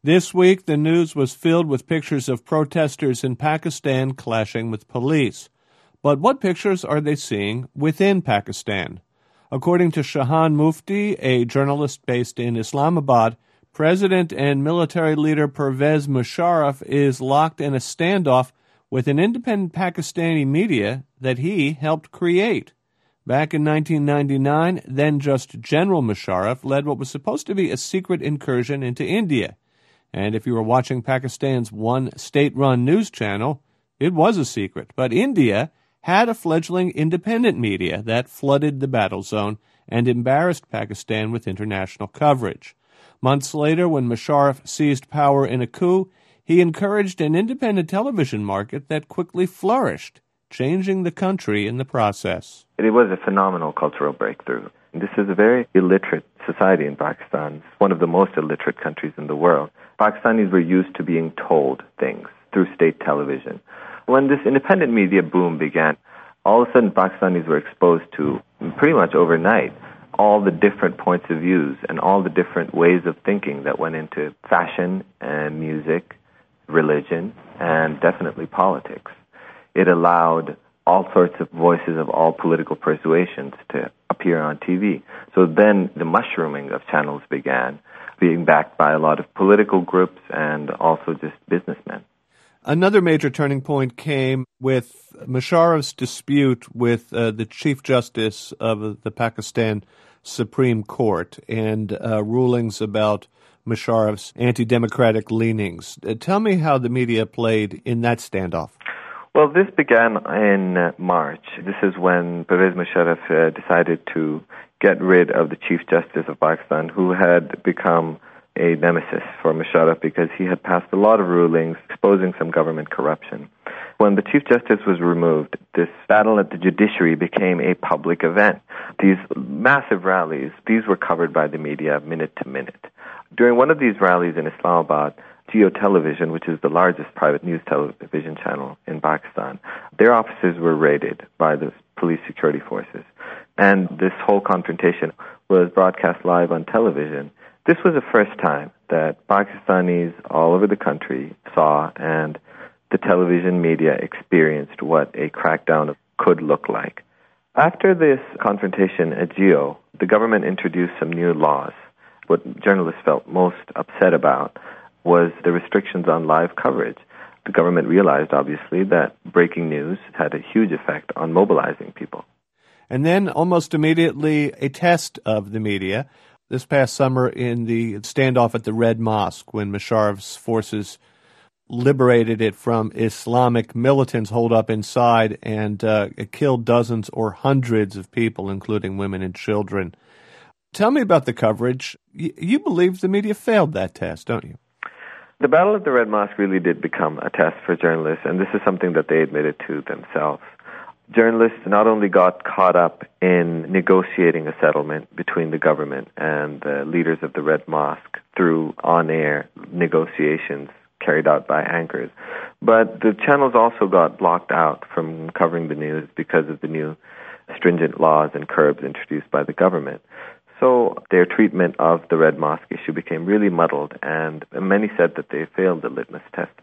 This week, the news was filled with pictures of protesters in Pakistan clashing with police. But what pictures are they seeing within Pakistan? According to Shahan Mufti, a journalist based in Islamabad, President and military leader Pervez Musharraf is locked in a standoff with an independent Pakistani media that he helped create. Back in 1999, then just General Musharraf led what was supposed to be a secret incursion into India. And if you were watching Pakistan's one state-run news channel, it was a secret. But India had a fledgling independent media that flooded the battle zone and embarrassed Pakistan with international coverage. Months later, when Musharraf seized power in a coup, he encouraged an independent television market that quickly flourished, changing the country in the process. It was a phenomenal cultural breakthrough. This is a very illiterate society in Pakistan. It's one of the most illiterate countries in the world. Pakistanis were used to being told things through state television. When this independent media boom began, all of a sudden Pakistanis were exposed to, pretty much overnight, all the different points of views and all the different ways of thinking that went into fashion and music, religion, and definitely politics. It allowed all sorts of voices of all political persuasions to appear on TV. So then the mushrooming of channels began, being backed by a lot of political groups and also just businessmen. Another major turning point came with Musharraf's dispute with the Chief Justice of the Pakistan Supreme Court and rulings about Musharraf's anti-democratic leanings. Tell me how the media played in that standoff. Well, this began in March. This is when Pervez Musharraf decided to get rid of the Chief Justice of Pakistan, who had become a nemesis for Musharraf because he had passed a lot of rulings exposing some government corruption. When the Chief Justice was removed, this battle at the judiciary became a public event. These massive rallies, these were covered by the media minute to minute. During one of these rallies in Islamabad, Jio Television, which is the largest private news television channel in Pakistan, their offices were raided by the police security forces. And this whole confrontation was broadcast live on television. This was the first time that Pakistanis all over the country saw and the television media experienced what a crackdown could look like. After this confrontation at Jio, the government introduced some new laws. What journalists felt most upset about was the restrictions on live coverage. The government realized, obviously, that breaking news had a huge effect on mobilizing people. And then, almost immediately, a test of the media. This past summer in the standoff at the Red Mosque, when Musharraf's forces liberated it from Islamic militants holed up inside and killed dozens or hundreds of people, including women and children. Tell me about the coverage. You believe the media failed that test, don't you? The Battle at the Red Mosque really did become a test for journalists, and this is something that they admitted to themselves. Journalists not only got caught up in negotiating a settlement between the government and the leaders of the Red Mosque through on-air negotiations carried out by anchors, but the channels also got blocked out from covering the news because of the new stringent laws and curbs introduced by the government. So their treatment of the Red Mosque issue became really muddled, and many said that they failed the litmus test.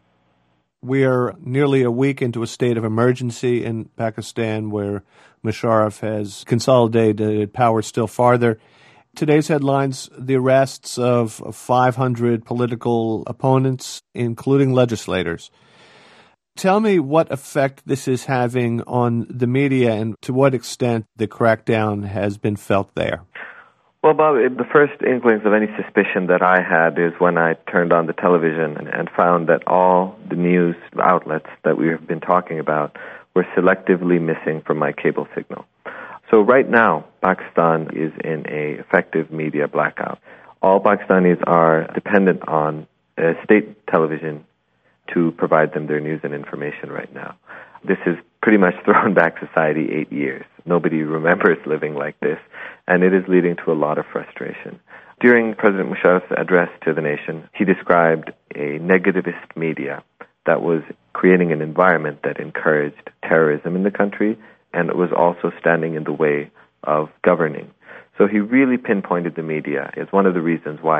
We are nearly a week into a state of emergency in Pakistan where Musharraf has consolidated power still farther. Today's headlines, the arrests of 500 political opponents, including legislators. Tell me what effect this is having on the media and to what extent the crackdown has been felt there. Well, Bob, the first inklings of any suspicion that I had is when I turned on the television and found that all the news outlets that we have been talking about were selectively missing from my cable signal. So right now, Pakistan is in an effective media blackout. All Pakistanis are dependent on state television to provide them their news and information right now. This has pretty much thrown back society 8 years. Nobody remembers living like this, and it is leading to a lot of frustration. During President Musharraf's address to the nation, he described a negativist media that was creating an environment that encouraged terrorism in the country, and it was also standing in the way of governing. So he really pinpointed the media as one of the reasons why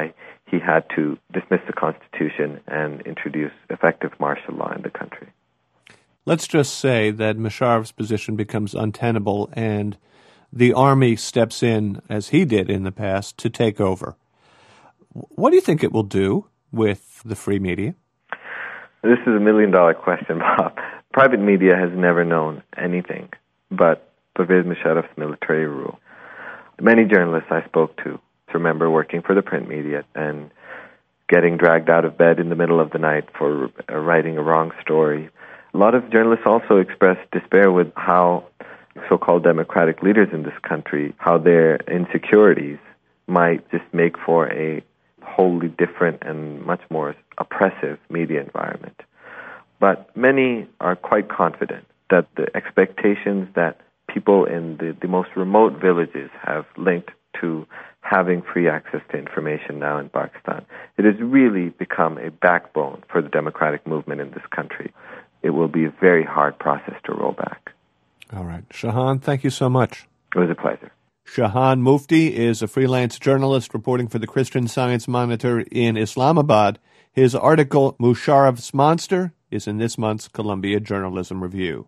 he had to dismiss the Constitution and introduce effective martial law in the country. Let's just say that Musharraf's position becomes untenable and the army steps in, as he did in the past, to take over. What do you think it will do with the free media? This is $1 million question, Bob. Private media has never known anything but Pervez Musharraf's military rule. Many journalists I spoke to remember working for the print media and getting dragged out of bed in the middle of the night for writing a wrong story. A lot of journalists also expressed despair with how so-called democratic leaders in this country, how their insecurities might just make for a wholly different and much more oppressive media environment. But many are quite confident that the expectations that people in the most remote villages have linked to having free access to information now in Pakistan, it has really become a backbone for the democratic movement in this country. It will be a very hard process to roll back. All right. Shahan, thank you so much. It was a pleasure. Shahan Mufti is a freelance journalist reporting for the Christian Science Monitor in Islamabad. His article, Musharraf's Monster, is in this month's Columbia Journalism Review.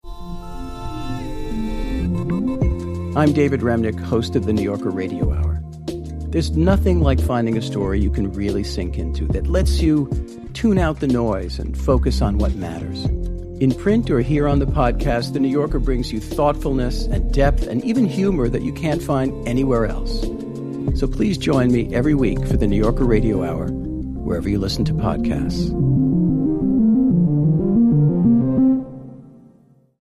I'm David Remnick, host of the New Yorker Radio Hour. There's nothing like finding a story you can really sink into that lets you tune out the noise and focus on what matters. In print or here on the podcast, The New Yorker brings you thoughtfulness and depth and even humor that you can't find anywhere else. So please join me every week for The New Yorker Radio Hour, wherever you listen to podcasts.